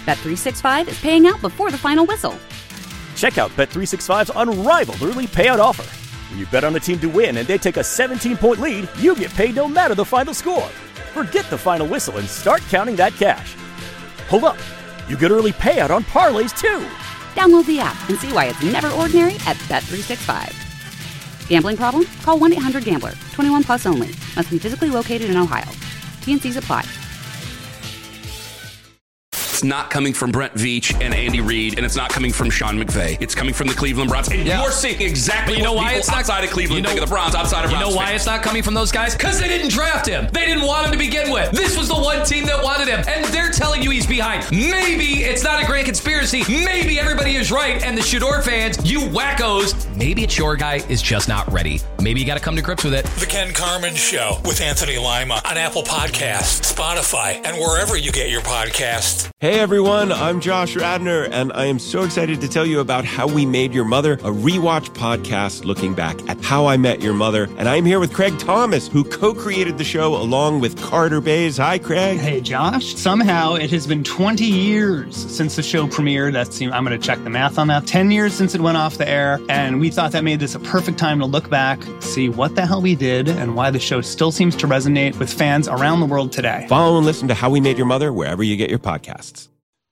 Bet365 is paying out before the final whistle. Check out Bet365's unrivaled early payout offer. When you bet on a team to win and they take a 17-point lead, you get paid no matter the final score. Forget the final whistle and start counting that cash. Hold up. You get early payout on parlays, too. Download the app and see why it's never ordinary at Bet365. Gambling problem? Call 1-800-GAMBLER. 21 plus only. Must be physically located in Ohio. T&Cs apply. It's not coming from Brent Veach and Andy Reid, and it's not coming from Sean McVay. It's coming from the Cleveland Browns. And you're seeing exactly what people outside of Cleveland think of the Browns, outside of Browns. You know why it's not coming from those guys? Because they didn't draft him. They didn't want him to begin with. This was the one team that wanted him, and they're telling you he's behind. Maybe it's not a grand conspiracy. Maybe everybody is right, and the Shador fans, you wackos, maybe it's your guy is just not ready. Maybe you got to come to grips with it. The Ken Carman Show with Anthony Lima on Apple Podcasts, Spotify, and wherever you get your podcasts. Hey everyone, I'm Josh Radner, and I am so excited to tell you about How We Made Your Mother, a rewatch podcast looking back at How I Met Your Mother. And I'm here with Craig Thomas, who co-created the show along with Carter Bays. Hi, Craig. Hey, Josh. Somehow it has been 20 years since the show premiered. I'm going to check the math on that. 10 years since it went off the air, and we thought that made this a perfect time to look back, see what the hell we did, and why the show still seems to resonate with fans around the world today. Follow and listen to How We Made Your Mother wherever you get your podcasts.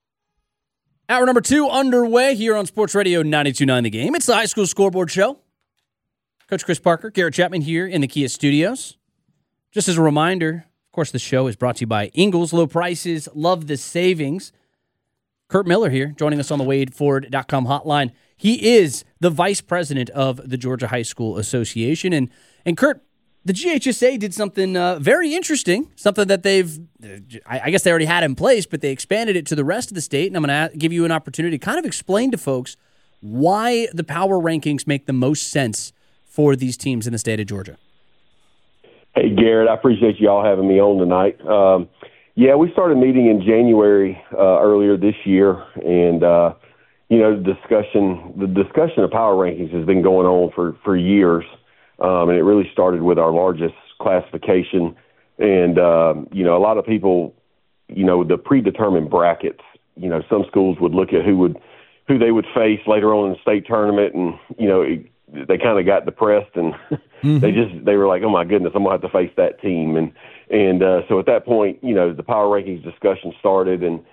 Hour number 2 underway here on Sports Radio 92.9 The Game. It's the High School Scoreboard Show. Coach Chris Parker, Garrett Chapman here in the Kia Studios. Just as a reminder, of course, the show is brought to you by Ingles. Low prices, love the savings. Kurt Miller here, joining us on the WadeFord.com hotline. He is the vice president of the Georgia High School Association. And Kurt, the GHSA did something very interesting, something that I guess they already had in place, but they expanded it to the rest of the state. And I'm going to give you an opportunity to kind of explain to folks why the power rankings make the most sense for these teams in the state of Georgia. Hey, Garrett, I appreciate you all having me on tonight. We started meeting in January earlier this year, and the discussion of power rankings has been going on for years. And it really started with our largest classification. And, a lot of people, the predetermined brackets, some schools would look at who they would face later on in the state tournament. And, they kind of got depressed and they were like, oh my goodness, I'm gonna have to face that team. And so at that point, the power rankings discussion started and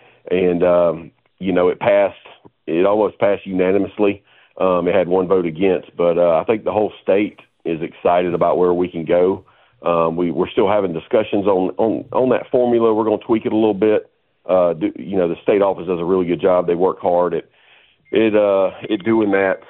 it passed. It almost passed unanimously. It had one vote against, but I think the whole state is excited about where we can go. We're still having discussions on that formula. We're going to tweak it a little bit. The state office does a really good job. They work hard at doing that.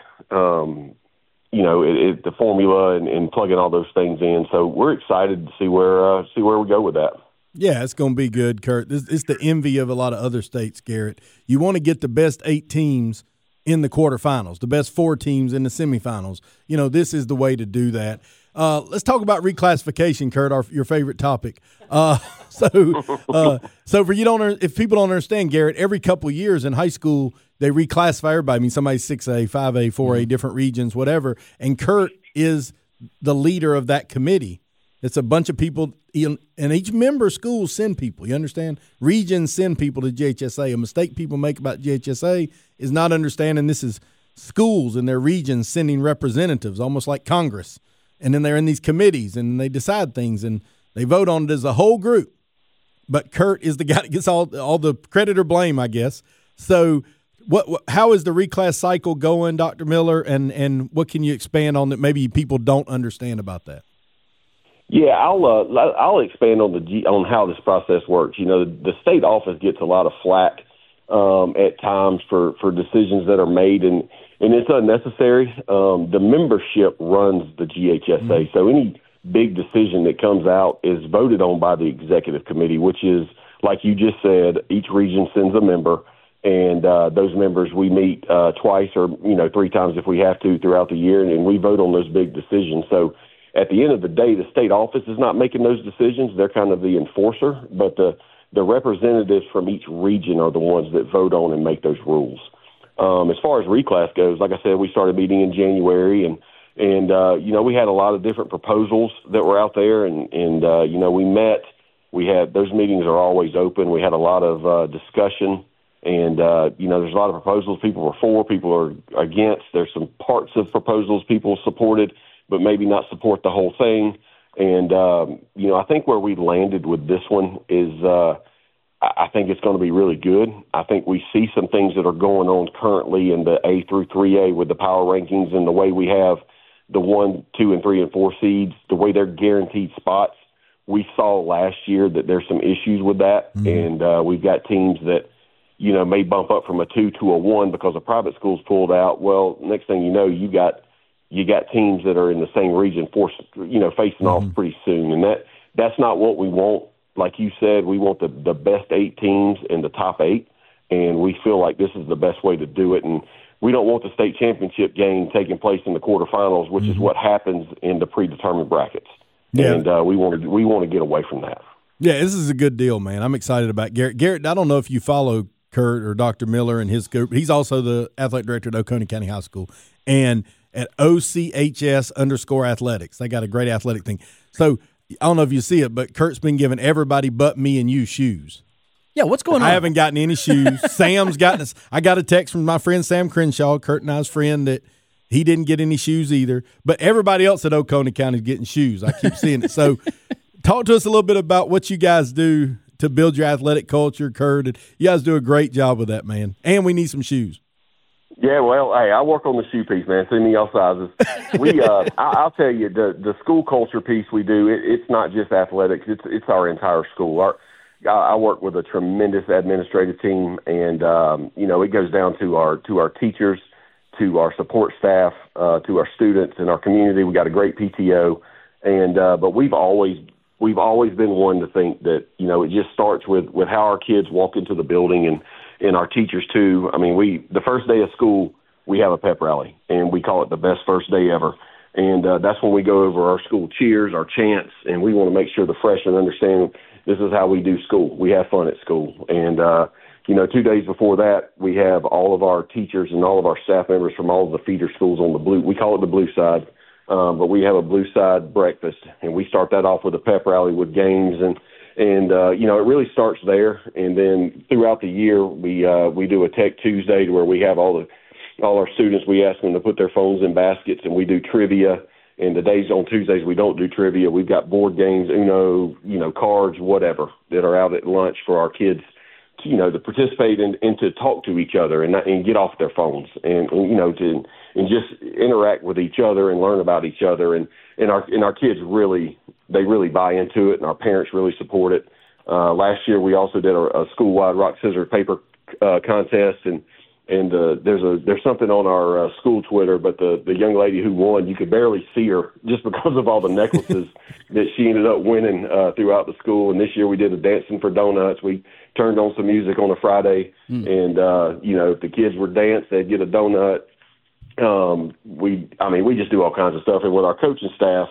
The formula and plugging all those things in. So we're excited to see where we go with that. Yeah, it's going to be good, Kurt. It's the envy of a lot of other states, Garrett. You want to get the best 8 teams in the quarterfinals, the best 4 teams in the semifinals. This is the way to do that. Let's talk about reclassification, Kurt, your favorite topic. So for if people don't understand, Garrett, every couple of years in high school, they reclassify everybody. I mean, somebody's 6A, 5A, 4A, different regions, whatever. And Kurt is the leader of that committee. It's a bunch of people, and each member school send people. You understand? Regions send people to GHSA. A mistake people make about GHSA is not understanding this is schools in their regions sending representatives, almost like Congress. And then they're in these committees, and they decide things, and they vote on it as a whole group. But Kurt is the guy that gets all the credit or blame, I guess. So how is the reclass cycle going, Dr. Miller, and what can you expand on that maybe people don't understand about that? Yeah, I'll expand on how this process works. The state office gets a lot of flack at times for decisions that are made, and it's unnecessary. The membership runs the GHSA, so any big decision that comes out is voted on by the executive committee, which is, like you just said, each region sends a member, and those members we meet twice or 3 times if we have to throughout the year, and we vote on those big decisions. So at the end of the day, the state office is not making those decisions. They're kind of the enforcer, but the representatives from each region are the ones that vote on and make those rules. As far as reclass goes, like I said, we started meeting in January, and we had a lot of different proposals that were out there, and we met. We had those meetings are always open. We had a lot of discussion, And, there's a lot of proposals people are for, people are against. There's some parts of proposals people supported, but maybe not support the whole thing. And, I think where we landed with this one is I think it's going to be really good. I think we see some things that are going on currently in the A through 3A with the power rankings and the way we have the 1, 2, and 3, and 4 seeds, the way they're guaranteed spots. We saw last year that there's some issues with that, and we've got teams that, may bump up from a 2 to a 1 because a private school's pulled out. Well, next thing you know, you got teams that are in the same region facing off pretty soon, and that's not what we want. Like you said, we want the best 8 teams in the top 8, and we feel like this is the best way to do it. And we don't want the state championship game taking place in the quarterfinals, which is what happens in the predetermined brackets. Yeah. And we want to get away from that. Yeah, this is a good deal, man. I'm excited about Garrett. Garrett, I don't know if you follow Kurt or Dr. Miller and his group. He's also the athletic director at Oconee County High School, and at OCHS_athletics. They got a great athletic thing. So I don't know if you see it, but Kurt's been giving everybody but me and you shoes. Yeah, what's going on? I haven't gotten any shoes. Sam's gotten us. I got a text from my friend Sam Crenshaw, Kurt and I's friend, that he didn't get any shoes either. But everybody else at Oconee County is getting shoes. I keep seeing it. So talk to us a little bit about what you guys do to build your athletic culture, Kurt. You guys do a great job with that, man. And we need some shoes. Yeah, well, hey, I work on the shoe piece, man. Send me y'all sizes. I'll tell you, the school culture piece we do, it's not just athletics. It's our entire school. I work with a tremendous administrative team, and it goes down to our teachers, to our support staff, to our students and our community. We got a great PTO, and but we've always been one to think that it just starts with how our kids walk into the building and our teachers too. I mean, the first day of school, we have a pep rally, and we call it the best first day ever. And that's when we go over our school cheers, our chants, and we want to make sure the freshmen understand this is how we do school. We have fun at school. And, 2 days before that, we have all of our teachers and all of our staff members from all of the feeder schools on the blue. We call it the blue side, but we have a blue side breakfast, and we start that off with a pep rally with games and it really starts there. And then throughout the year, we do a Tech Tuesday where we have all our students, we ask them to put their phones in baskets, and we do trivia. And the days on Tuesdays we don't do trivia. We've got board games, Uno, cards, whatever, that are out at lunch for our kids, to participate and to talk to each other and get off their phones and just interact with each other and learn about each other. And our kids really buy into it, and our parents really support it. Last year we also did a school-wide rock, scissors, paper contest, and there's something on our school Twitter, but the young lady who won, you could barely see her just because of all the necklaces that she ended up winning throughout the school. And this year we did a Dancing for Donuts. We turned on some music on a Friday, and if the kids would dance, they'd get a donut. We just do all kinds of stuff. And with our coaching staff,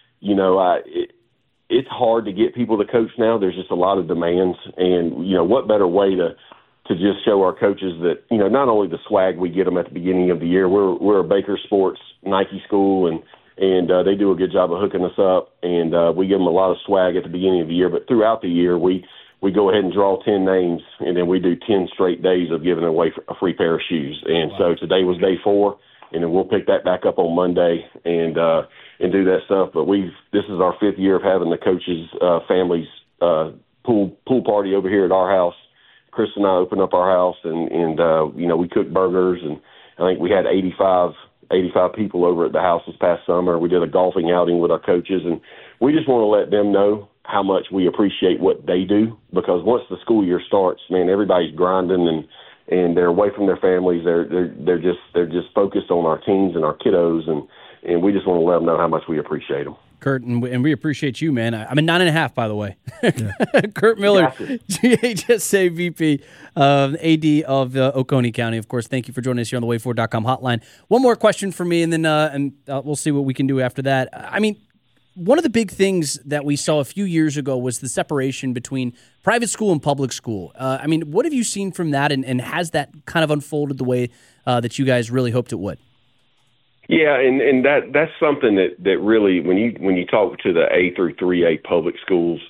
it's hard to get people to coach now. There's just a lot of demands, and what better way to just show our coaches that, not only the swag we get them at the beginning of the year. We're a Baker Sports Nike school, and they do a good job of hooking us up, and we give them a lot of swag at the beginning of the year. But throughout the year, we go ahead and draw 10 names, and then we do 10 straight days of giving away a free pair of shoes. And So today was day 4, and then we'll pick that back up on Monday and do that stuff. But this is our 5th year of having the coaches' families pool party over here at our house. Chris and I opened up our house, and we cooked burgers, and I think we had 85 people over at the house this past summer. We did a golfing outing with our coaches, and we just want to let them know how much we appreciate what they do, because once the school year starts, man, everybody's grinding and they're away from their families. They're just focused on our teams and our kiddos, and we just want to let them know how much we appreciate them. Kurt, and we appreciate you, man. I'm a 9.5, by the way. Yeah. Kurt Miller, GHSA VP, AD of Oconee County. Of course, thank you for joining us here on the WaveForward.com hotline. One more question for me, and then we'll see what we can do after that. I mean, one of the big things that we saw a few years ago was the separation between private school and public school. What have you seen from that, and has that kind of unfolded the way that you guys really hoped it would? Yeah, and that's something that really, when you talk to the A through 3A public schools,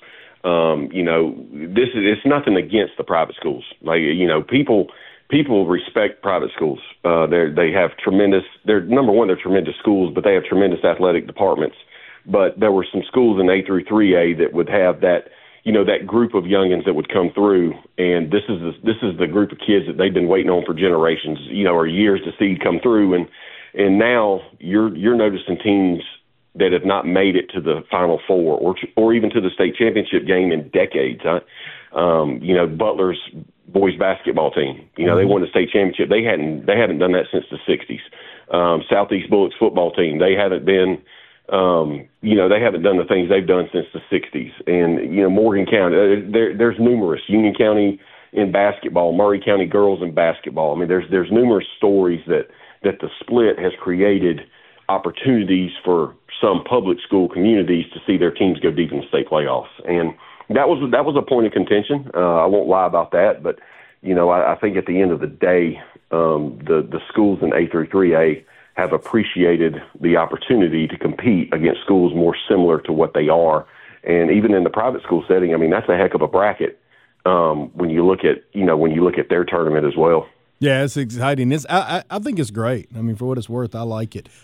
It's nothing against the private schools. People respect private schools. They have tremendous. They're tremendous schools, but they have tremendous athletic departments. But there were some schools in A through 3A that would have that, that group of youngins that would come through, and this is the group of kids that they've been waiting on for generations, or years to see come through, and now you're noticing teams that have not made it to the Final Four or even to the state championship game in decades. Butler's boys basketball team, they won the state championship. They haven't done that since the 60s. Southeast Bullets football team, they haven't been, they haven't done the things they've done since the 60s. And, Morgan County, there's numerous. Union County in basketball, Murray County girls in basketball. I mean, there's numerous stories that the split has created opportunities for some public school communities to see their teams go deep in the state playoffs. And that was a point of contention. I won't lie about that, but I think at the end of the day, the schools in A through 3A have appreciated the opportunity to compete against schools more similar to what they are. And even in the private school setting, I mean, that's a heck of a bracket when you look at their tournament as well. Yeah, it's exciting. I think it's great. I mean, for what it's worth, I like it.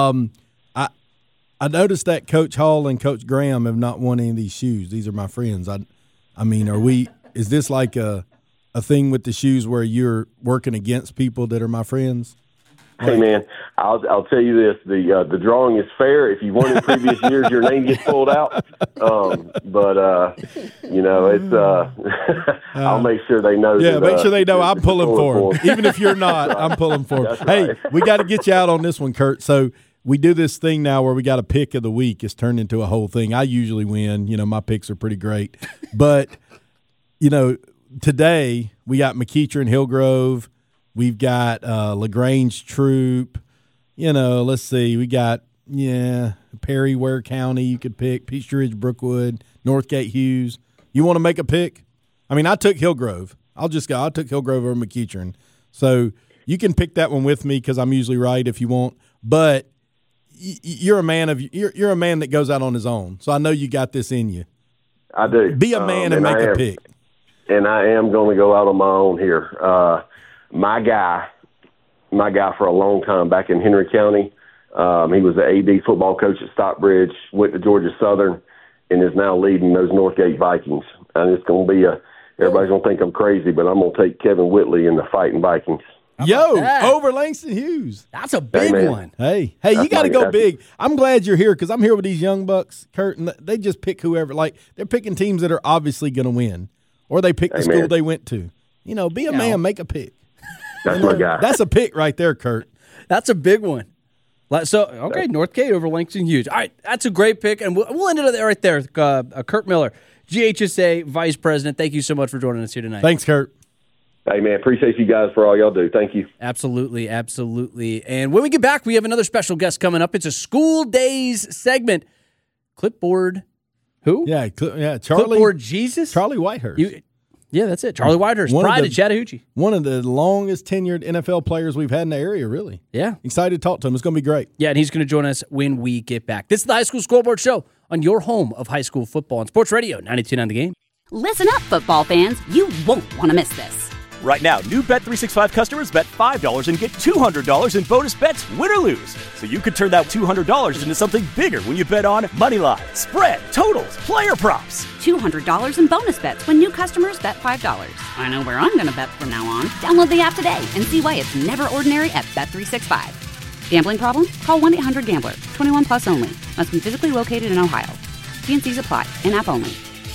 I noticed that Coach Hall and Coach Graham have not won any of these shoes. These are my friends. I mean, is this like a thing with the shoes where you're working against people that are my friends? Hey man, I'll tell you this: the drawing is fair. If you won in previous years, your name gets pulled out. It's I'll make sure they know. Yeah, make sure they know I'm pulling for them. Even if you're not, I'm pulling for them. Hey, we got to get you out on this one, Kurt. So we do this thing now where we got a pick of the week. It's turned into a whole thing. I usually win. My picks are pretty great, but today we got McEachern Hillgrove. We've got LaGrange Troop. Let's see. We got, Perry, Ware County you could pick, Peachtree Ridge, Brookwood, Northgate Hughes. You want to make a pick? I mean, I took Hillgrove. I took Hillgrove over McEachern. So you can pick that one with me because I'm usually right if you want. But you're a man you're a man that goes out on his own. So I know you got this in you. I do. Be a man and make a pick. And I am going to go out on my own here. My guy for a long time back in Henry County, he was the AD football coach at Stockbridge, went to Georgia Southern, and is now leading those Northgate Vikings. And it's going to be everybody's going to think I'm crazy, but I'm going to take Kevin Whitley in the Fighting Vikings. Over Langston Hughes. That's a big one. Hey, you got to go big. I'm glad you're here because I'm here with these young bucks, Kurt, and they just pick whoever. Like, they're picking teams that are obviously going to win, or they pick the school they went to. Be a man, make a pick. That's my guy. That's a pick right there, Kurt. That's a big one. So, okay, Northgate over Langston Hughes. All right, that's a great pick, and we'll end it right there. Kurt Miller, GHSA Vice President, thank you so much for joining us here tonight. Thanks, Kurt. Hey, man, appreciate you guys for all y'all do. Thank you. Absolutely, absolutely. And when we get back, we have another special guest coming up. It's a School Days segment. Clipboard, who? Yeah, Charlie. Clipboard Jesus? Charlie Whitehurst. Yeah, that's it. Charlie Whitehurst, pride of Chattahoochee. One of the longest tenured NFL players we've had in the area, really. Yeah. Excited to talk to him. It's going to be great. Yeah, and he's going to join us when we get back. This is the High School Scoreboard Show on your home of high school football on Sports Radio 92.9 The Game. Listen up, football fans. You won't want to miss this. Right now, new Bet365 customers bet $5 and get $200 in bonus bets, win or lose. So you could turn that $200 into something bigger when you bet on moneyline, spread, totals, player props. $200 in bonus bets when new customers bet $5. I know where I'm going to bet from now on. Download the app today and see why it's never ordinary at Bet365. Gambling problem? Call 1-800-GAMBLER. 21 plus only. Must be physically located in Ohio. T&Cs apply. In-app only.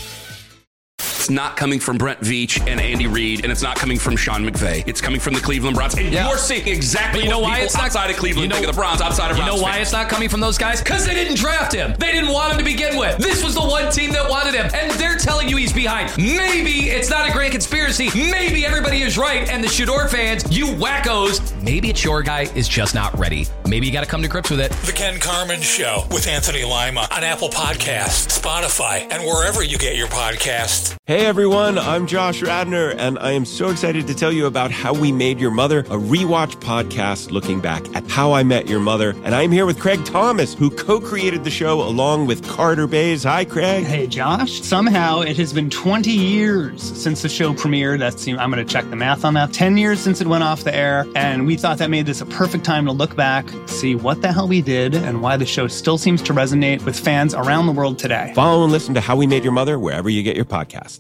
It's not coming from Brent Veach and Andy Reid, and it's not coming from Sean McVay. It's coming from the Cleveland Browns. And you're seeing exactly what people outside of Cleveland think of the Browns, outside of Browns. You know why it's not coming from those guys? Because they didn't draft him. They didn't want him to begin with. This was the one team that wanted him, and they're telling you he's behind. Maybe it's not a grand conspiracy. Maybe everybody is right, and the Shador fans, you wackos, maybe it's your guy is just not ready. Maybe you got to come to grips with it. The Ken Carman Show with Anthony Lima on Apple Podcasts, Spotify, and wherever you get your podcasts. Hey everyone, I'm Josh Radner, and I am so excited to tell you about How We Made Your Mother, a rewatch podcast looking back at How I Met Your Mother. And I'm here with Craig Thomas, who co-created the show along with Carter Bays. Hi, Craig. Hey, Josh. Somehow it has been 20 years since the show premiered. I'm going to check the math on that. 10 years since it went off the air, and we thought that made this a perfect time to look back, see what the hell we did, and why the show still seems to resonate with fans around the world today. Follow and listen to How We Made Your Mother wherever you get your podcasts.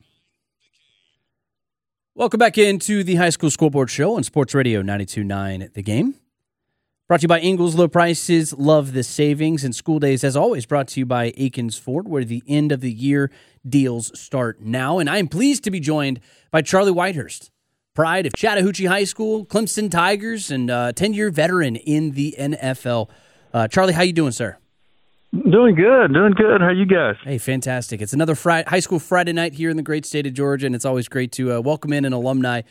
Welcome back into the High School Scoreboard Show on Sports Radio 92.9 The Game. Brought to you by Ingles. Low prices, love the savings. And School Days, as always, brought to you by Aikens Ford, where the end of the year deals start now. And I am pleased to be joined by Charlie Whitehurst, pride of Chattahoochee High School, Clemson Tigers, and 10-year veteran in the NFL. Charlie, how you doing, sir? Doing good. How are you guys? Hey, fantastic. It's another high school Friday night here in the great state of Georgia, and it's always great to welcome in an alumni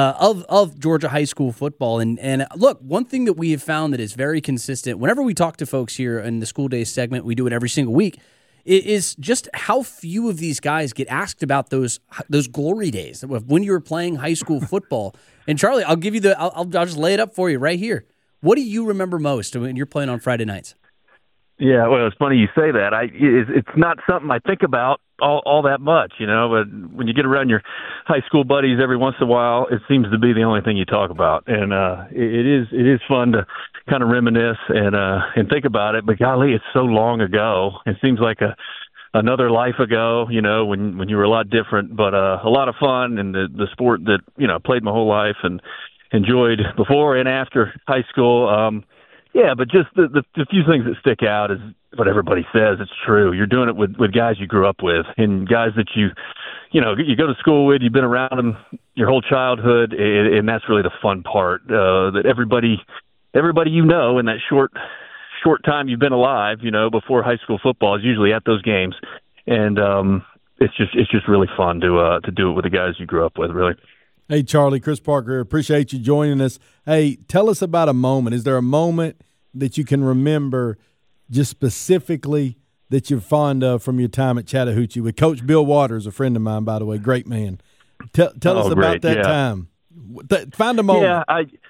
of Georgia high school football. And look, one thing that we have found that is very consistent, whenever we talk to folks here in the School Days segment, we do it every single week, is just how few of these guys get asked about those glory days when you were playing high school football. And Charlie, I'll give you I'll just lay it up for you right here. What do you remember most when you're playing on Friday nights? Yeah, well, it's funny you say that. It's not something I think about all that much, but when you get around your high school buddies every once in a while, it seems to be the only thing you talk about. And it is fun to kind of reminisce and think about it. But golly, it's so long ago. It seems like another life ago, when you were a lot different, but a lot of fun, and the sport that played my whole life and enjoyed before and after high school. Yeah, but just the few things that stick out is what everybody says. It's true. You're doing it with guys you grew up with and guys that you go to school with. You've been around them your whole childhood, and that's really the fun part. That everybody in that short time you've been alive, before high school football is usually at those games, and it's just really fun to do it with the guys you grew up with. Really. Hey, Charlie, Chris Parker, appreciate you joining us. Hey, tell us about a moment. Is there a moment that you can remember just specifically that you're fond of from your time at Chattahoochee with Coach Bill Waters, a friend of mine, by the way, great man. Tell us about that time. Find a moment.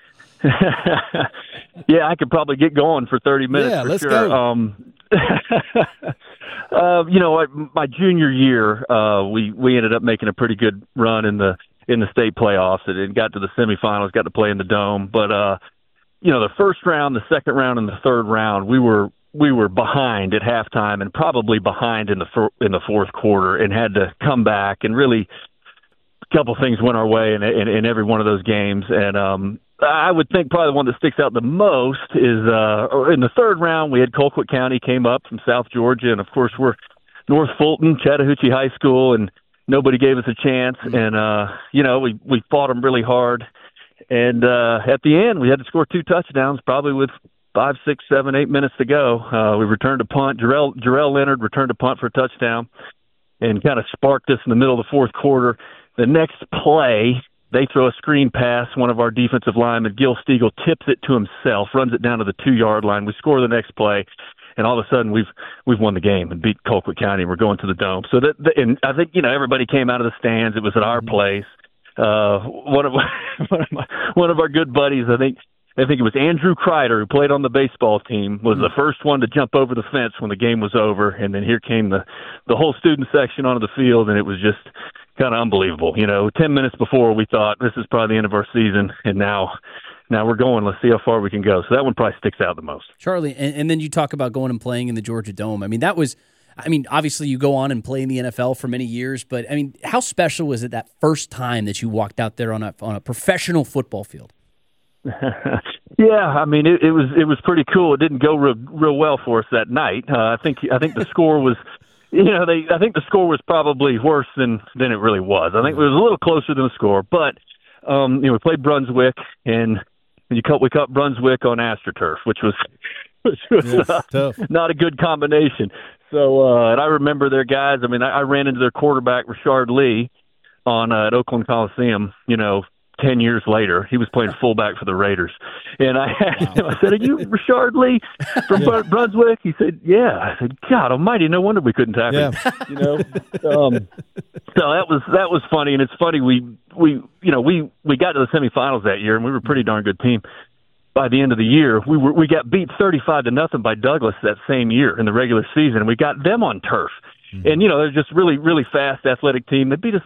Yeah, I could probably get going for 30 minutes. Yeah, let's go. My junior year, we ended up making a pretty good run in the state playoffs. It got to the semifinals, got to play in the Dome. But, the first round, the second round, and the third round, we were behind at halftime and probably behind in the fourth quarter and had to come back. And really, a couple things went our way in every one of those games. And I would think probably the one that sticks out the most is in the third round, we had Colquitt County came up from South Georgia. And, of course, we're North Fulton, Chattahoochee High School, and nobody gave us a chance, and we fought them really hard. And at the end, we had to score 2 touchdowns, probably with 5, 6, 7, 8 minutes to go. We returned a punt. Jarrell Leonard returned a punt for a touchdown, and kind of sparked us in the middle of the fourth quarter. The next play, they throw a screen pass. One of our defensive linemen, Gil Stiegel, tips it to himself, runs it down to the 2-yard line. We score the next play. And all of a sudden, we've won the game and beat Colquitt County, and we're going to the Dome. So and I think everybody came out of the stands. It was at our place. One of our good buddies, I think it was Andrew Kreider, who played on the baseball team, was the first one to jump over the fence when the game was over. And then here came the whole student section onto the field, and it was just kind of unbelievable. 10 minutes before, we thought this is probably the end of our season, and now we're going. Let's see how far we can go. So that one probably sticks out the most. Charlie, and then you talk about going and playing in the Georgia Dome. Obviously you go on and play in the NFL for many years, but, how special was it that first time that you walked out there on a professional football field? Yeah, it was pretty cool. It didn't go real well for us that night. I think the score was, I think the score was probably worse than it really was. I think it was a little closer than the score, but we played Brunswick, and we cut Brunswick on AstroTurf, which was not a good combination. So, and I remember their guys. I ran into their quarterback, Rashard Lee, at Oakland Coliseum, 10 years later. He was playing fullback for the Raiders. And I asked him, I said, "Are you Rashard Lee from Brunswick?" He said, "Yeah." I said, "God almighty, no wonder we couldn't tackle him." You know? So that was funny. And it's funny, we got to the semifinals that year, and we were a pretty darn good team. By the end of the year, we got beat 35-0 by Douglas that same year in the regular season, and we got them on turf. Mm-hmm. And they're just really, really fast, athletic team. They beat us,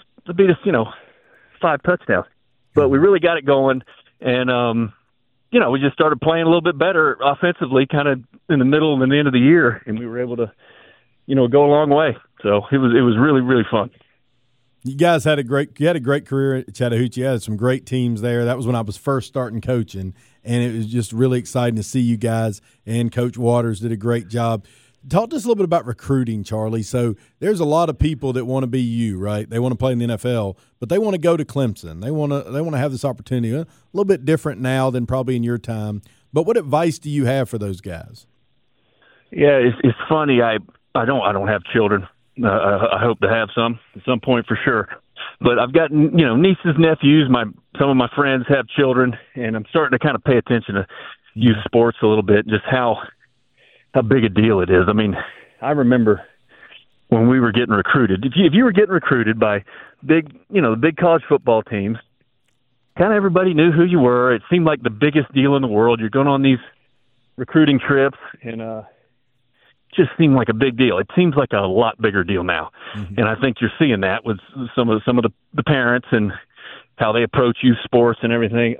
5 touchdowns. But we really got it going, and we just started playing a little bit better offensively, kind of in the middle and the end of the year, and we were able to, go a long way. So it was really, really fun. You guys had a great career at Chattahoochee. You had some great teams there. That was when I was first starting coaching, and it was just really exciting to see you guys. And Coach Waters did a great job. Talk to us a little bit about recruiting, Charlie. So there's a lot of people that want to be you, right? They want to play in the NFL, but they want to go to Clemson. They want to have this opportunity. A little bit different now than probably in your time. But what advice do you have for those guys? Yeah, it's funny. I don't have children. I hope to have some at some point for sure. But I've got, nieces, nephews. Some of my friends have children, and I'm starting to kind of pay attention to youth sports a little bit, just how big a deal it is. I mean, I remember when we were getting recruited. If you were getting recruited by the big college football teams, kind of everybody knew who you were. It seemed like the biggest deal in the world. You're going on these recruiting trips, and just seemed like a big deal. It seems like a lot bigger deal now. Mm-hmm. And I think you're seeing that with some of the parents and how they approach youth sports and everything.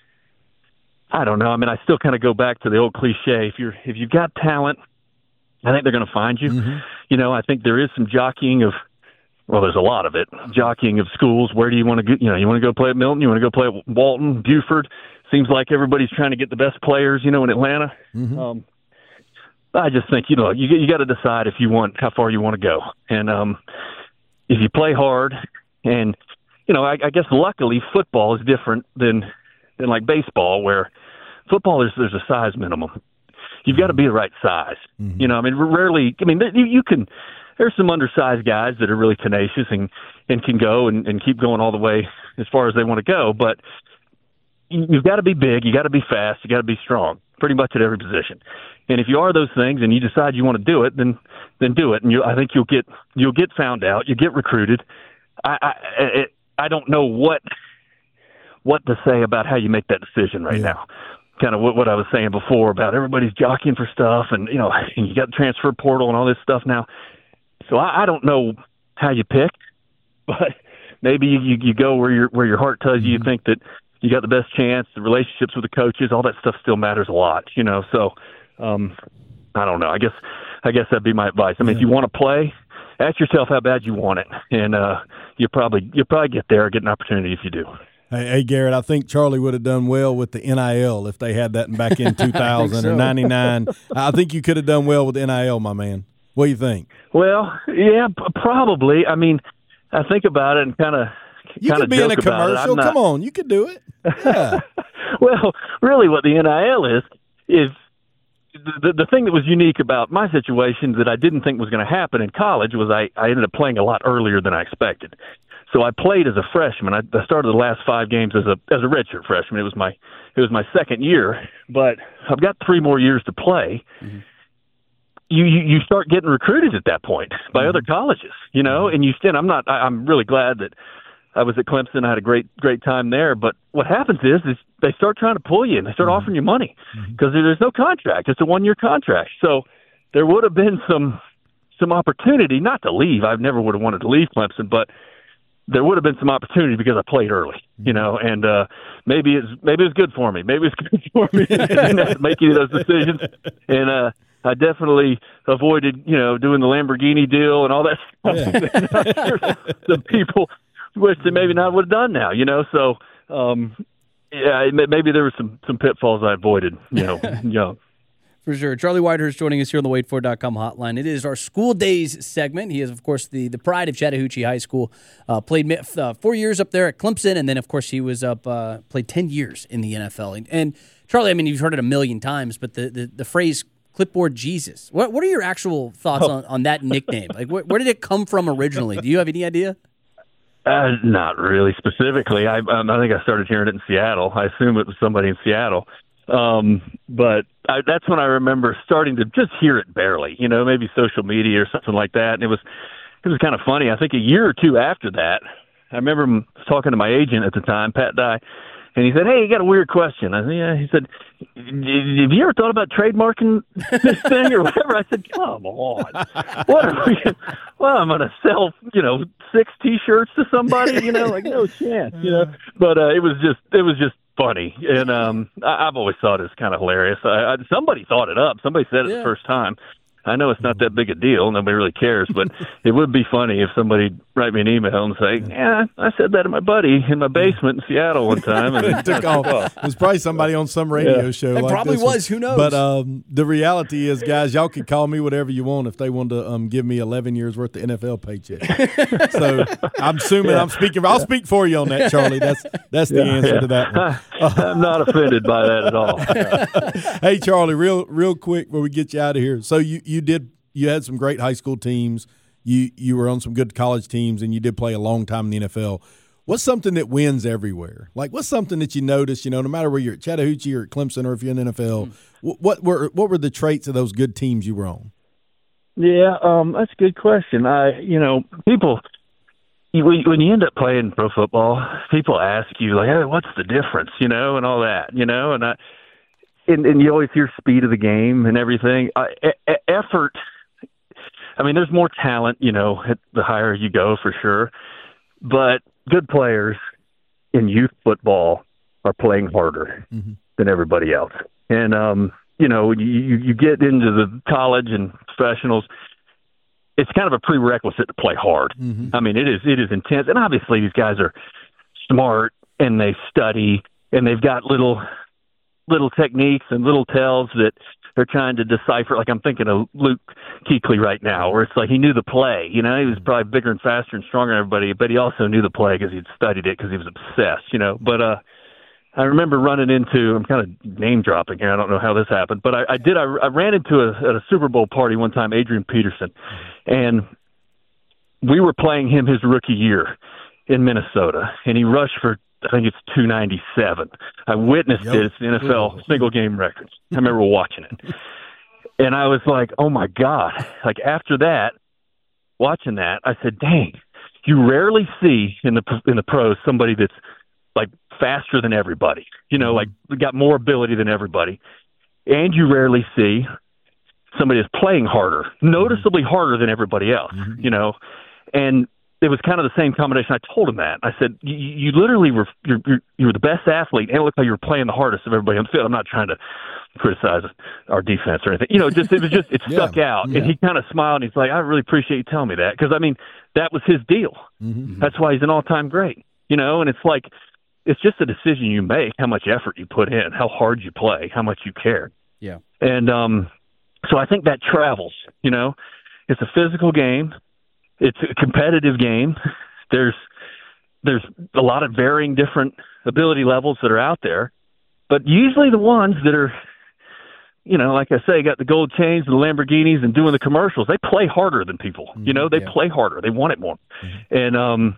I don't know. I mean, I still kind of go back to the old cliche. If you've got talent, I think they're going to find you. Mm-hmm. I think there is some jockeying of, well, there's a lot of it, jockeying of schools. Where do you want to go? You want to go play at Milton? You want to go play at Walton, Buford? Seems like everybody's trying to get the best players, in Atlanta. Mm-hmm. I just think, you got to decide how far you want to go. And if you play hard and, I guess luckily football is different than like baseball, where football there's a size minimum. You've got to be the right size. Mm-hmm. Rarely, you can, there's some undersized guys that are really tenacious and can go and keep going all the way as far as they want to go. But you've got to be big. You got to be fast. You got to be strong pretty much at every position. And if you are those things and you decide you want to do it, then do it. And I think you'll get found out. You get recruited. I don't know what to say about how you make that decision right now. Kind of what I was saying before about everybody's jockeying for stuff, and and you got the transfer portal and all this stuff now. So I don't know how you pick, but maybe you go where your heart tells you. You think that you got the best chance. The relationships with the coaches, all that stuff still matters a lot. So. I don't know. I guess that'd be my advice. I mean, if you want to play, ask yourself how bad you want it, and you'll probably get there, get an opportunity if you do. Hey, Garrett, I think Charlie would have done well with the NIL if they had that back in 2000 or 99. I think you could have done well with NIL, my man. What do you think? Well, yeah, probably. I mean, I think about it and kind of you could be in a commercial. Come on, you could do it. Yeah. Well, really, what the NIL is the thing that was unique about my situation that I didn't think was going to happen in college was I ended up playing a lot earlier than I expected. So I played as a freshman. I started the last 5 games as a redshirt freshman. It was my second year, but I've got 3 more years to play. Mm-hmm. You start getting recruited at that point by other colleges, and I'm really glad that I was at Clemson. I had a great time there. But what happens is they start trying to pull you and they start offering you money because there's no contract. It's a 1-year contract. So there would have been some opportunity not to leave. I never would have wanted to leave Clemson, but there would have been some opportunity because I played early, and maybe it's good for me. Maybe it's good for me to make any of those decisions. And I definitely avoided, doing the Lamborghini deal and all that stuff. Yeah. The people wish they maybe not would have done now, So, maybe there were some pitfalls I avoided, young. For sure. Charlie Whitehurst joining us here on the waitfor.com hotline. It is our School Days segment. He is, of course, the pride of Chattahoochee High School. Played 4 years up there at Clemson, and then, of course, he was played 10 years in the NFL. And Charlie, I mean, you've heard it a million times, but the phrase Clipboard Jesus, what are your actual thoughts on that nickname? Like, where did it come from originally? Do you have any idea? Not really specifically. I think I started hearing it in Seattle. I assume it was somebody in Seattle. But that's when I remember starting to just hear it barely, maybe social media or something like that. And it was kind of funny. I think a year or two after that, I remember talking to my agent at the time, Pat Dye, and he said, "Hey, you got a weird question." I said, "Yeah." He said, "Have you ever thought about trademarking this thing or whatever?" I said, "Come on. What are we? Well, I'm going to sell, 6 T-shirts to somebody, like no chance, But it was just funny, and I've always thought it was kind of hilarious. Somebody thought it up. Somebody said it the first time. I know it's not that big a deal. Nobody really cares, but it would be funny if somebody write me an email and say, "Yeah, I said that to my buddy in my basement in Seattle one time." And it took off. It was probably somebody on some radio show. It like probably this was. Who knows? But the reality is, guys, y'all could call me whatever you want if they wanted to give me 11 years worth of NFL paycheck. So I'm assuming I'm speaking. I'll speak for you on that, Charlie. That's the answer to that one. I'm not offended by that at all. Hey, Charlie, real quick before we get you out of here. So you had some great high school teams. You were on some good college teams, and you did play a long time in the NFL. What's something that wins everywhere? Like, what's something that you notice, no matter where you're at Chattahoochee or at Clemson or if you're in the NFL, what were the traits of those good teams you were on? Yeah, that's a good question. People, when you end up playing pro football, people ask you, like, "Hey, what's the difference?" And all that, and you always hear speed of the game and everything. Effort. I mean, there's more talent, the higher you go for sure. But good players in youth football are playing harder than everybody else. And, you get into the college and professionals, it's kind of a prerequisite to play hard. I mean, it is intense. And obviously these guys are smart and they study and they've got little techniques and little tells that they're trying to decipher. Like I'm thinking of Luke Kuechly right now, where it's like he knew the play. He was probably bigger and faster and stronger than everybody, but he also knew the play because he'd studied it because he was obsessed. But I remember running into. I'm kind of name dropping here. I don't know how this happened, but I did. I ran into at a Super Bowl party one time, Adrian Peterson, and we were playing him his rookie year in Minnesota, and he rushed for, I think it's 297. I witnessed it. It's the NFL single game records. I remember watching it. And I was like, oh my God. Like after that, watching that, I said, dang, you rarely see in the pros somebody that's like faster than everybody, like got more ability than everybody. And you rarely see somebody that's playing harder, noticeably harder than everybody else, and it was kind of the same combination. I told him that. I said, you literally were the best athlete, and it looked like you were playing the hardest of everybody on the field. I'm not trying to criticize our defense or anything. It stuck out. Yeah. And he kind of smiled, and he's like, I really appreciate you telling me that. Because, I mean, that was his deal. That's why he's an all-time great. And it's like, it's just a decision you make, how much effort you put in, how hard you play, how much you care. Yeah. And so I think that travels, It's a physical game. It's a competitive game. There's a lot of varying different ability levels that are out there, but usually the ones that are, like I say, got the gold chains and the Lamborghinis and doing the commercials, they play harder than people. They play harder. They want it more. And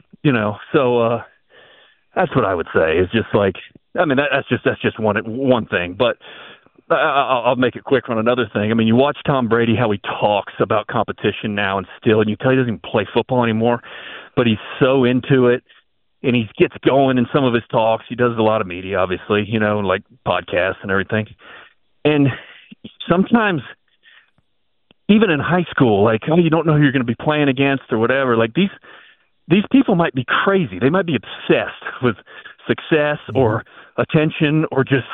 so that's what I would say. Is just like, I mean, that's just one thing, but. I'll make it quick on another thing. I mean, you watch Tom Brady, how he talks about competition now and you tell he doesn't even play football anymore, but he's so into it, and he gets going in some of his talks. He does a lot of media, obviously, like podcasts and everything. And sometimes, even in high school, like, you don't know who you're going to be playing against or whatever. Like, these people might be crazy. They might be obsessed with success or attention or just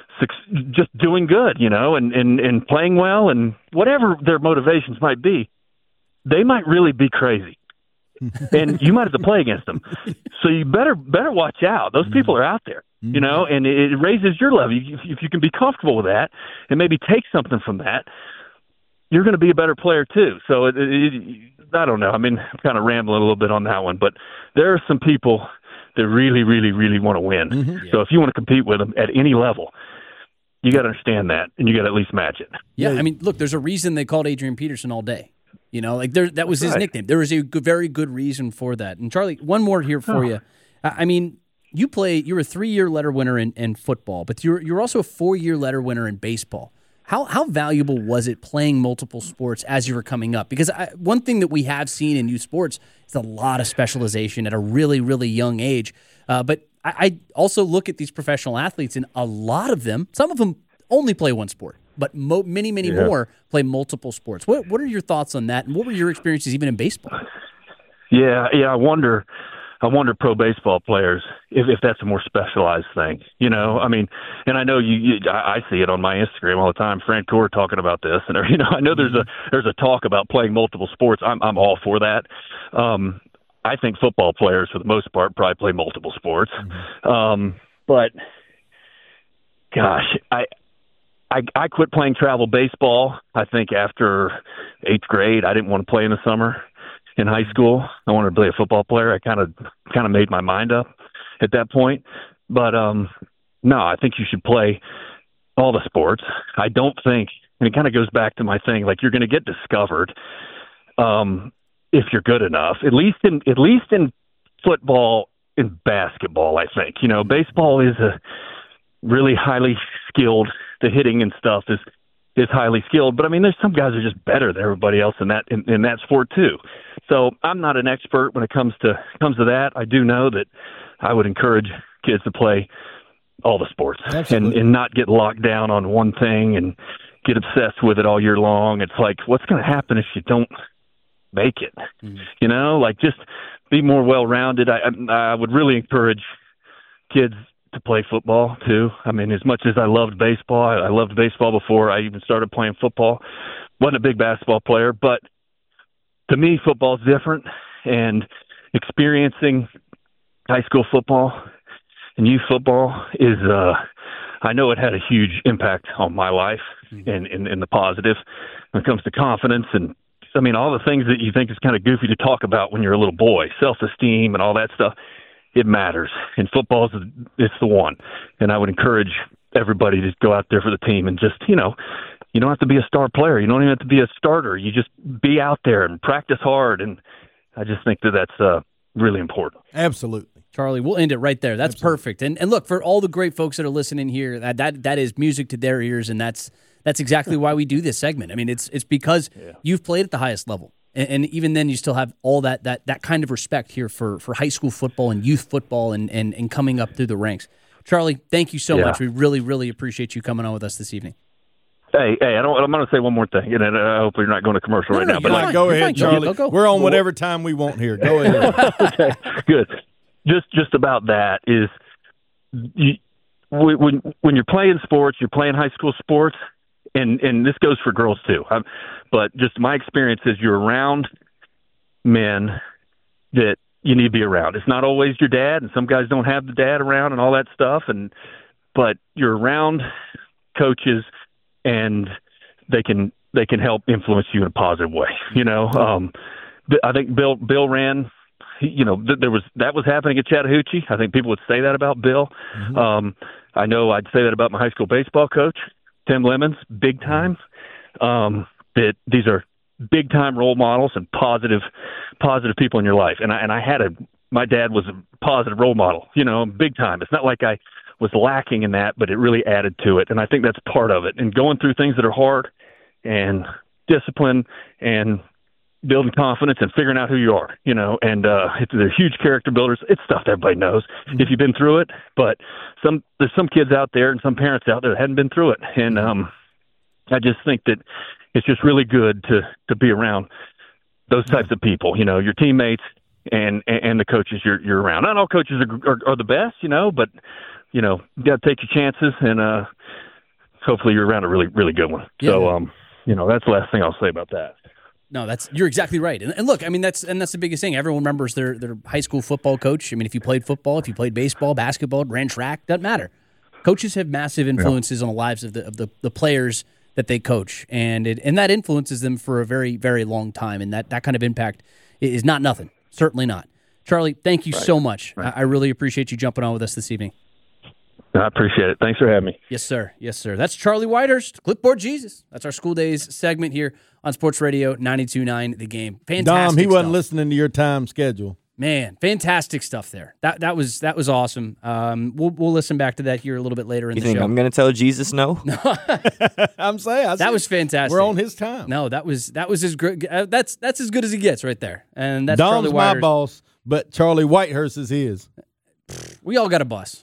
doing good, and playing well, and whatever their motivations might be, they might really be crazy, and you might have to play against them. So you better watch out. Those people are out there, and it raises your level. If you can be comfortable with that and maybe take something from that, you're going to be a better player too. So I don't know. I mean, I'm kind of rambling a little bit on that one, but there are some people that really, really, really want to win. So if you want to compete with them at any level, you got to understand that, and you got to at least match it. Yeah, I mean, look, there's a reason they called Adrian Peterson all day. You know, like that was his nickname. There was a very good reason for that. And Charlie, one more here for you. I mean, you're a 3-year letter winner in football, but you're also a 4-year letter winner in baseball. How valuable was it playing multiple sports as you were coming up? Because one thing that we have seen in youth sports is a lot of specialization at a really, really young age. But I also look at these professional athletes, and a lot of them, some of them only play one sport, but many more play multiple sports. What are your thoughts on that, and what were your experiences even in baseball? Yeah, I wonder pro baseball players if that's a more specialized thing, you know. I mean, and I know I see it on my Instagram all the time. Frank Gore talking about this, and you know, I know there's a talk about playing multiple sports. I'm all for that. I think football players, for the most part, probably play multiple sports. But gosh, I quit playing travel baseball. I think after 8th grade, I didn't want to play in the summer. In high school, I wanted to be a football player. I kind of made my mind up at that point. But no, I think you should play all the sports. I don't think, and it kind of goes back to my thing, like you're going to get discovered if you're good enough. At least in football and basketball, I think. You know, baseball is a really highly skilled. The hitting and stuff is highly skilled, but I mean, there's some guys who are just better than everybody else in that sport too. So I'm not an expert when it comes to that. I do know that I would encourage kids to play all the sports and not get locked down on one thing and get obsessed with it all year long. It's like, what's going to happen if you don't make it? You know, like just be more well-rounded. I would really encourage kids to play football too. I mean, as much as I loved baseball, I loved baseball before I even started playing football. Wasn't a big basketball player, but to me, football is different. And experiencing high school football and youth football is, I know it had a huge impact on my life and in the positive when it comes to confidence. And I mean, all the things that you think is kind of goofy to talk about when you're a little boy, self-esteem and all that stuff. It matters. And football it's the one. And I would encourage everybody to go out there for the team and just, you know, you don't have to be a star player. You don't even have to be a starter. You just be out there and practice hard. And I just think that's really important. Absolutely. Charlie, we'll end it right there. That's perfect. And look, for all the great folks that are listening here, that is music to their ears, and that's exactly why we do this segment. I mean, it's because you've played at the highest level. And even then, you still have all that kind of respect here for high school football and youth football and coming up through the ranks. Charlie, thank you so much. We really, really appreciate you coming on with us this evening. Hey, I'm going to say one more thing, and I hope you're not going to commercial right now. But go ahead, Charlie. Go. We're on whatever time we want here. Go ahead. Okay, good. Just about that is when you're playing sports, you're playing high school sports, and this goes for girls too. But just my experience is you're around men that you need to be around. It's not always your dad, and some guys don't have the dad around and all that stuff. But you're around coaches, and they can help influence you in a positive way. You know, I think Bill ran. You know, that was happening at Chattahoochee. I think people would say that about Bill. I know I'd say that about my high school baseball coach, Tim Lemons, big time. That these are big time role models and positive people in your life. And my dad was a positive role model, you know, big time. It's not like I was lacking in that, but it really added to it. And I think that's part of it. And going through things that are hard and discipline and building confidence and figuring out who you are, you know, and they're huge character builders. It's stuff that everybody knows if you've been through it, but there's some kids out there and some parents out there that hadn't been through it. And I just think that it's just really good to be around those types of people, you know, your teammates and the coaches you're around. Not all coaches are the best, you know, but, you know, you got to take your chances, and hopefully you're around a really, really good one. Yeah. So, you know, that's the last thing I'll say about that. No, you're exactly right. And look, I mean, that's the biggest thing. Everyone remembers their high school football coach. I mean, if you played football, if you played baseball, basketball, ran track, doesn't matter. Coaches have massive influences on the lives of the players that they coach, and that influences them for a very, very long time. And that kind of impact is not nothing. Certainly not. Charlie, thank you so much. Right. I really appreciate you jumping on with us this evening. I appreciate it. Thanks for having me. Yes, sir. Yes, sir. That's Charlie Whitehurst, Clipboard Jesus. That's our School Days segment here on Sports Radio 92.9 The Game. Fantastic Dom, he wasn't stuff. listening to your time schedule. Man, fantastic stuff there. That was awesome. We'll listen back to that here a little bit later in the show. You think I'm going to tell Jesus no? I'm saying that was fantastic. We're on his time. No, that was as good. That's as good as he gets right there. And that's Dom's Charlie my Whitehurst. boss, but Charlie Whitehurst is his. We all got a bus.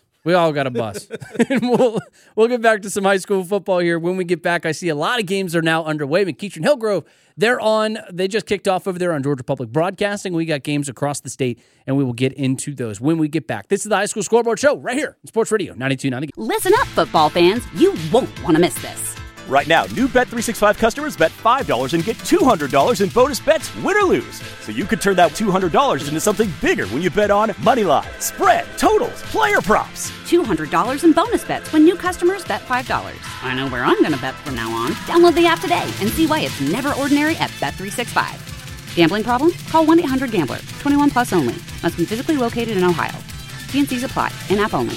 And we'll get back to some high school football here. When we get back, I see a lot of games are now underway. McEachern Hillgrove, they just kicked off over there on Georgia Public Broadcasting. We got games across the state, and we will get into those when we get back. This is the High School Scoreboard Show right here on Sports Radio 92.9. Listen up, football fans. You won't want to miss this. Right now, new Bet365 customers bet $5 and get $200 in bonus bets, win or lose. So you could turn that $200 into something bigger when you bet on moneyline, spread, totals, player props. $200 in bonus bets when new customers bet $5. I know where I'm going to bet from now on. Download the app today and see why it's never ordinary at Bet365. Gambling problem? Call 1-800-GAMBLER. 21 plus only. Must be physically located in Ohio. T&Cs apply. In-app only.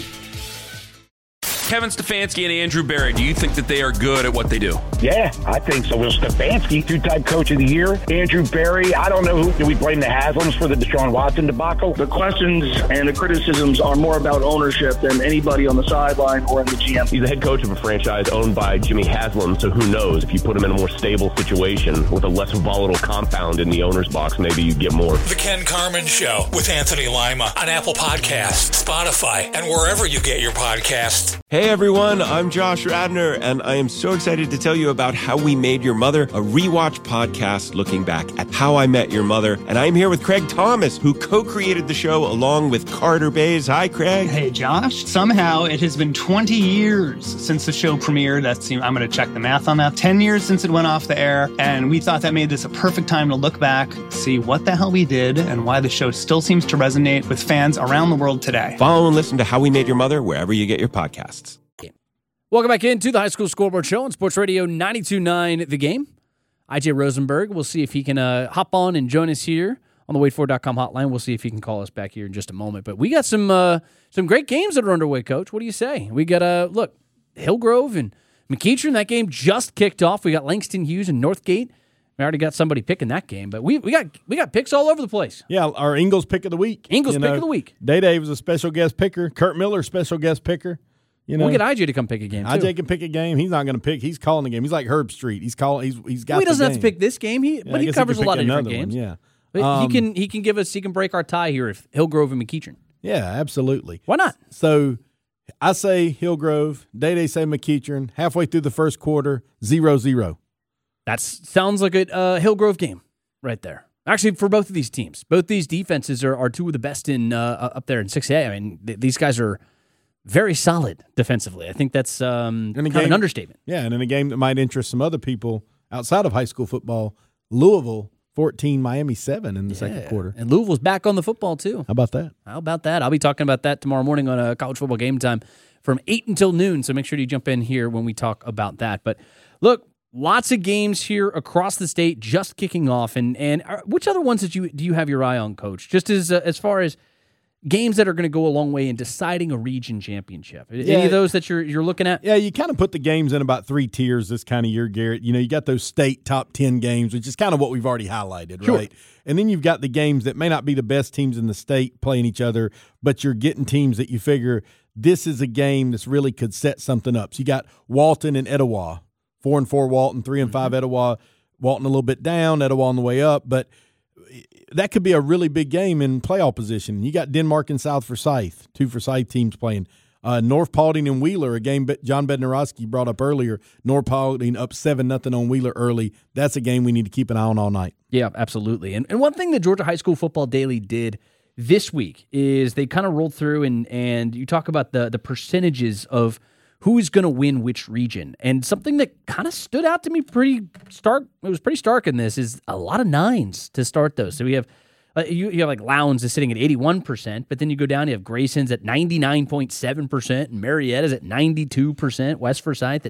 Kevin Stefanski and Andrew Berry, do you think that they are good at what they do? Yeah, I think so. Will Stefanski, two-time coach of the year. Andrew Berry, I don't know do we blame the Haslams for the Deshaun Watson debacle? The questions and the criticisms are more about ownership than anybody on the sideline or in the GM. He's the head coach of a franchise owned by Jimmy Haslam, so who knows? If you put him in a more stable situation with a less volatile compound in the owner's box, maybe you get more. The Ken Carman Show with Anthony Lima on Apple Podcasts, Spotify, and wherever you get your podcasts. Hey everyone, I'm Josh Radner, and I am so excited to tell you about How We Made Your Mother, a rewatch podcast looking back at How I Met Your Mother. And I'm here with Craig Thomas, who co-created the show along with Carter Bays. Hi, Craig. Hey, Josh. Somehow it has been 20 years since the show premiered. I'm going to check the math on that. 10 years since it went off the air, and we thought that made this a perfect time to look back, see what the hell we did, and why the show still seems to resonate with fans around the world today. Follow and listen to How We Made Your Mother wherever you get your podcasts. Welcome back into the High School Scoreboard Show on Sports Radio 92.9 The Game. IJ Rosenberg, we'll see if he can hop on and join us here on the WadeFord.com hotline. We'll see if he can call us back here in just a moment. But we got some great games that are underway, Coach. What do you say? We got, Hillgrove and McEachern. That game just kicked off. We got Langston Hughes and Northgate. We already got somebody picking that game, but we got picks all over the place. Yeah, our Ingles pick of the week. Pick of the week. Day was a special guest picker. Kurt Miller, special guest picker. We'll get IJ to come pick a game, too. IJ can pick a game. He's not going to pick. He's calling the game. He's like Herb Street. He's got he doesn't the have to pick this game. But he covers a lot of different games. Yeah. But he can break our tie here if Hillgrove and McEachern. Yeah, absolutely. Why not? So I say Hillgrove. Day say McEachern. Halfway through the first quarter, 0-0. That sounds like a Hillgrove game right there. Actually, for both of these teams. Both these defenses are two of the best in up there in 6A. I mean, these guys are very solid defensively. I think that's kind of an understatement. Yeah, and in a game that might interest some other people outside of high school football, Louisville 14, Miami 7 in the second quarter. And Louisville's back on the football, too. How about that? I'll be talking about that tomorrow morning on College Football Game Time from 8 until noon, so make sure you jump in here when we talk about that. But look, lots of games here across the state just kicking off. And which other ones do you have your eye on, Coach? Just as far as games that are going to go a long way in deciding a region championship. Any of those that you're looking at? Yeah, you kind of put the games in about 3 tiers this kind of year, Garrett. You got those state top 10 games, which is kind of what we've already highlighted, sure, right? And then you've got the games that may not be the best teams in the state playing each other, but you're getting teams that you figure this is a game that's really could set something up. So you got Walton and Etowah, 4-4 Walton, 3-5 Etowah. Walton a little bit down, Etowah on the way up, but that could be a really big game in playoff position. You got Denmark and South Forsyth, 2 Forsyth teams playing. North Paulding and Wheeler, a game John Bednarowski brought up earlier. North Paulding up 7-0 on Wheeler early. That's a game we need to keep an eye on all night. Yeah, absolutely. And one thing that Georgia High School Football Daily did this week is they kind of rolled through and you talk about the percentages of who is going to win which region. And something that kind of stood out to me pretty stark, it was pretty stark in this, is a lot of 9s to start those. So we have you have like Lowndes is sitting at 81%, but then you go down, you have Grayson's at 99.7%, and Marietta's at 92%, West Forsyth at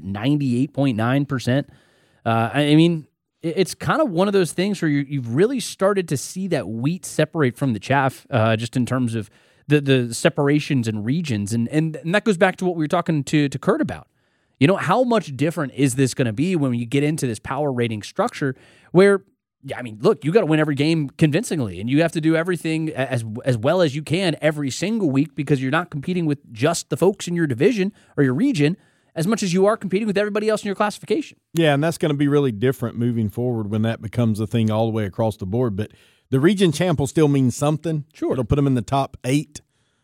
98.9%. I mean, it's kind of one of those things where you've really started to see that wheat separate from the chaff, just in terms of the separations and regions, and that goes back to what we were talking to Kurt about. You know, how much different is this going to be when you get into this power rating structure where, I mean, look, you got to win every game convincingly, and you have to do everything as well as you can every single week because you're not competing with just the folks in your division or your region as much as you are competing with everybody else in your classification. Yeah, and that's going to be really different moving forward when that becomes a thing all the way across the board. But the region champ will still mean something. Sure. It'll put them in the top 8.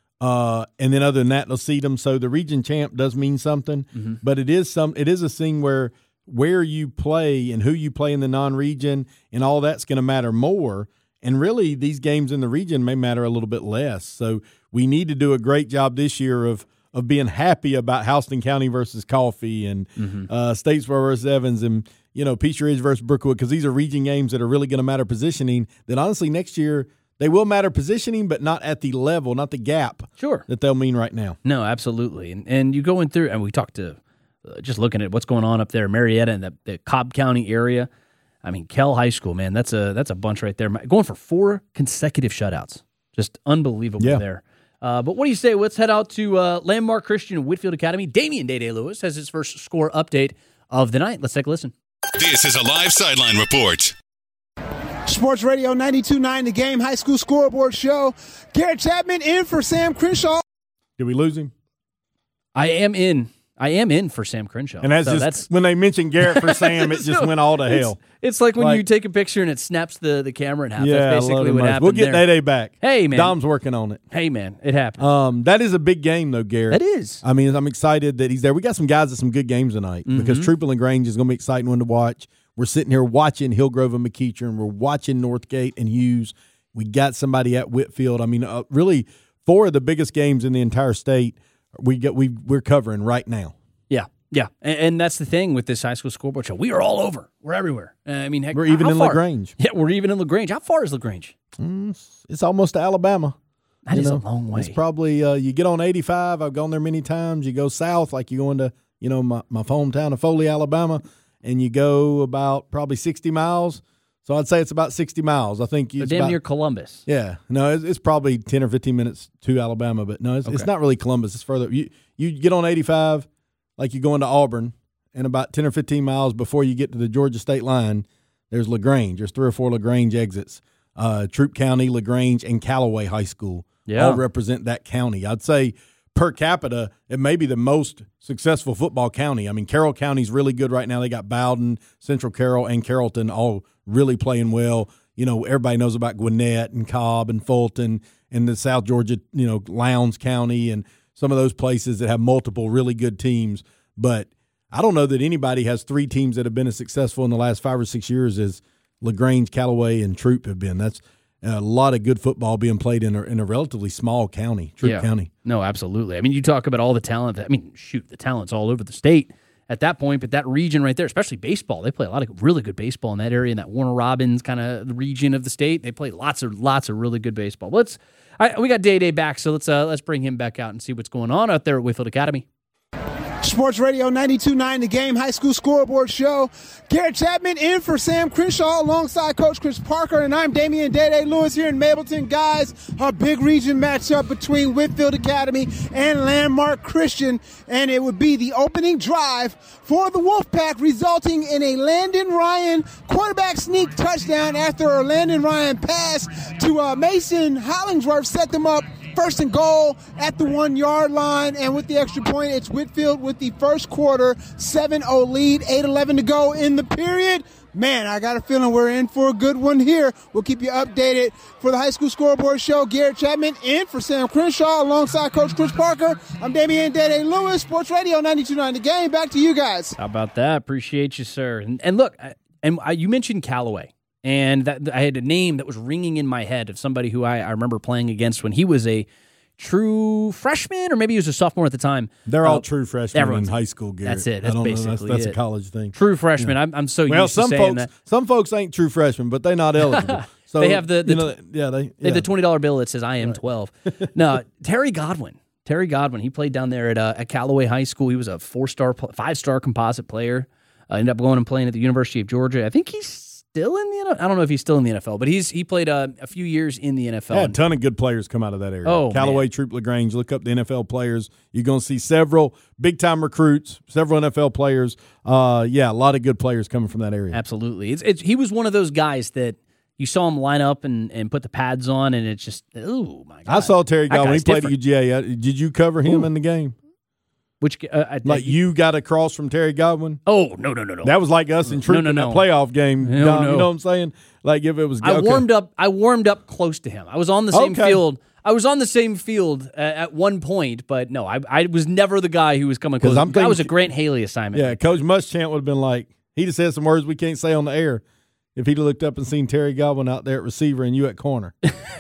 And then other than that, they'll seed them. So the region champ does mean something, but it is a thing where you play and who you play in the non-region and all that's going to matter more. And really, these games in the region may matter a little bit less. So we need to do a great job this year of being happy about Houston County versus Coffee and Statesboro versus Evans and Peachtree Ridge versus Brookwood, because these are region games that are really going to matter positioning. That honestly next year they will matter positioning, but not at the level, not the gap that they'll mean right now. No, absolutely. And you go in through, and we talked to just looking at what's going on up there, Marietta and the Cobb County area. I mean, Kell High School, man, that's a bunch right there. Going for 4 consecutive shutouts. Just unbelievable there. But what do you say? Let's head out to Landmark Christian and Whitfield Academy. Damian Day Lewis has his first score update of the night. Let's take a listen. This is a live sideline report. Sports Radio 92.9 The Game High School Scoreboard Show. Garrett Chapman in for Sam Crenshaw. Did we lose him? I am in for Sam Crenshaw. And that's when they mentioned Garrett for Sam, it just went all to hell. It's like when you take a picture and it snaps the camera in half. Yeah, that's basically what happened. We'll get Day back. Hey, man. Dom's working on it. Hey, man. It happened. That is a big game, though, Garrett. It is. I mean, I'm excited that he's there. We got some guys at some good games tonight because Troop and LaGrange is going to be an exciting one to watch. We're sitting here watching Hillgrove and McEachern. We're watching Northgate and Hughes. We got somebody at Whitfield. I mean, really, 4 of the biggest games in the entire state we're covering right now. Yeah, and that's the thing with this high school scoreboard show. We are all over. We're everywhere. I mean, heck, we're even in LaGrange. Yeah, we're even in LaGrange. How far is LaGrange? It's almost to Alabama. That is a long way. It's probably you get on 85. I've gone there many times. You go south, like you go into my hometown of Foley, Alabama, and you go about probably 60 miles. So I'd say it's about 60 miles. I think it's damn near Columbus. Yeah, no, it's probably 10 or 15 minutes to Alabama, but no, it's not really Columbus. It's further. You get on 85. Like you go into Auburn, and about 10 or 15 miles before you get to the Georgia state line, there's LaGrange. There's 3 or 4 LaGrange exits. Troup County, LaGrange, and Callaway High School all represent that county. I'd say per capita, it may be the most successful football county. I mean, Carroll County's really good right now. They got Bowden, Central Carroll, and Carrollton all really playing well. Everybody knows about Gwinnett and Cobb and Fulton and the South Georgia, Lowndes County and some of those places that have multiple really good teams. But I don't know that anybody has 3 teams that have been as successful in the last 5 or 6 years as LaGrange, Callaway, and Troup have been. That's a lot of good football being played in a relatively small county, Troup County. No, absolutely. I mean, you talk about all the talent. The talent's all over the state at that point, but that region right there, especially baseball, they play a lot of really good baseball in that area, in that Warner Robins kind of region of the state. They play lots of really good baseball. We got Day back, so let's bring him back out and see what's going on out there at Whitfield Academy. Sports Radio 92.9 The Game High School Scoreboard Show. Garrett Chapman in for Sam Crenshaw alongside Coach Chris Parker, and I'm Damian Day Lewis here in Mableton. Guys, a big region matchup between Whitfield Academy and Landmark Christian, and it would be the opening drive for the Wolfpack, resulting in a Landon Ryan quarterback sneak touchdown after a Landon Ryan pass to Mason Hollingsworth set them up 1st and goal at the 1-yard line, and with the extra point, it's Whitfield with the first quarter 7-0 lead, 8:11 to go in the period. Man, I got a feeling we're in for a good one here. We'll keep you updated for the High School Scoreboard Show. Garrett Chapman in for Sam Crenshaw alongside Coach Chris Parker. I'm Damian Day Lewis, Sports Radio 92.9 The Game. Back to you guys. How about that? Appreciate you, sir. And look, you mentioned Callaway. And that I had a name that was ringing in my head of somebody who I remember playing against when he was a true freshman, or maybe he was a sophomore at the time. They're all true freshmen in high school, Garrett. That's it. That's basically that's a college thing. True freshman. Yeah. I'm so used to saying that. Some folks ain't true freshmen, but they're not eligible. So they have the $20 bill that says I am 12. No, Terry Godwin, he played down there at Callaway High School. He was a 5-star composite player. Ended up going and playing at the University of Georgia. I think he's still in the NFL. I don't know if he's still in the NFL, but he played a few years in the NFL. Yeah, a ton of good players come out of that area. Oh, Callaway, Troop LaGrange, look up the NFL players. You're going to see several big-time recruits, several NFL players. A lot of good players coming from that area. Absolutely. He was one of those guys that you saw him line up and put the pads on, and it's just, oh, my God. I saw Terry Godwin. He played at UGA. Did you cover him in the game? Which you got across from Terry Godwin? Oh, no. That was like us and Troop in that playoff game. You know what I'm saying? Like if it was I warmed up close to him. I was on the same field. I was on the same field at one point, but no, I was never the guy who was coming close. That was a Grant Haley assignment. Yeah, Coach Muschamp would have been like, he'd have said some words we can't say on the air if he'd have looked up and seen Terry Godwin out there at receiver and you at corner.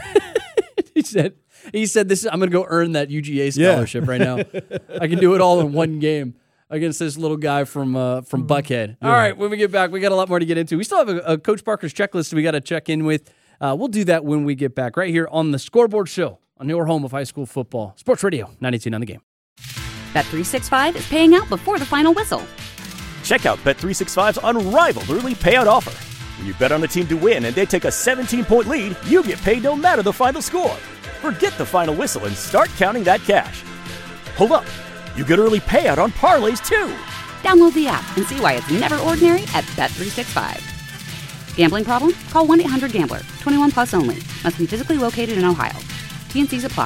He said, "This I'm going to go earn that UGA scholarship right now. I can do it all in one game against this little guy from Buckhead." All right, when we get back, we got a lot more to get into. We still have a Coach Parker's checklist we got to check in with. We'll do that when we get back right here on the Scoreboard Show on your home of high school football. Sports Radio 92.9 The Game. Bet365 is paying out before the final whistle. Check out Bet365's unrivaled early payout offer. When you bet on a team to win and they take a 17-point lead, you get paid no matter the final score. Forget the final whistle and start counting that cash. Hold up. You get early payout on parlays, too. Download the app and see why it's never ordinary at Bet365. Gambling problem? Call 1-800-GAMBLER. 21 plus only. Must be physically located in Ohio. T&Cs apply.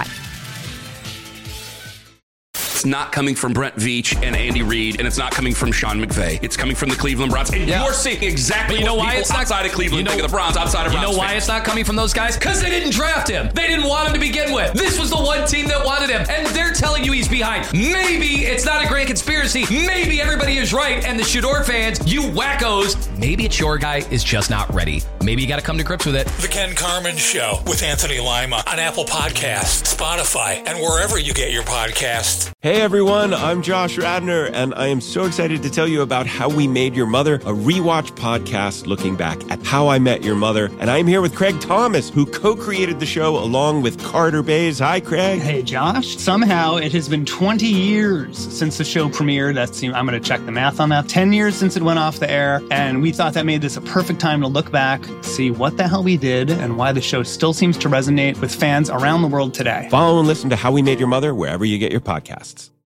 It's not coming from Brent Veach and Andy Reid, and it's not coming from Sean McVay. It's coming from the Cleveland Browns. And you're seeing exactly what people outside of Cleveland think of the Browns, outside of Browns. You know why it's not coming from those guys? Because they didn't draft him. They didn't want him to begin with. This was the one team that wanted him, and they're telling you he's behind. Maybe it's not a grand conspiracy. Maybe everybody is right, and the Shador fans, you wackos, maybe it's your guy is just not ready. Maybe you got to come to grips with it. The Ken Carman Show with Anthony Lima on Apple Podcasts, Spotify, and wherever you get your podcasts. Hey everyone, I'm Josh Radner, and I am so excited to tell you about How We Made Your Mother, a rewatch podcast looking back at How I Met Your Mother. And I'm here with Craig Thomas, who co-created the show along with Carter Bays. Hi, Craig. Hey, Josh. Somehow it has been 20 years since the show premiered. I'm going to check the math on that. 10 years since it went off the air, and we thought that made this a perfect time to look back, see what the hell we did, and why the show still seems to resonate with fans around the world today. Follow and listen to How We Made Your Mother wherever you get your podcasts.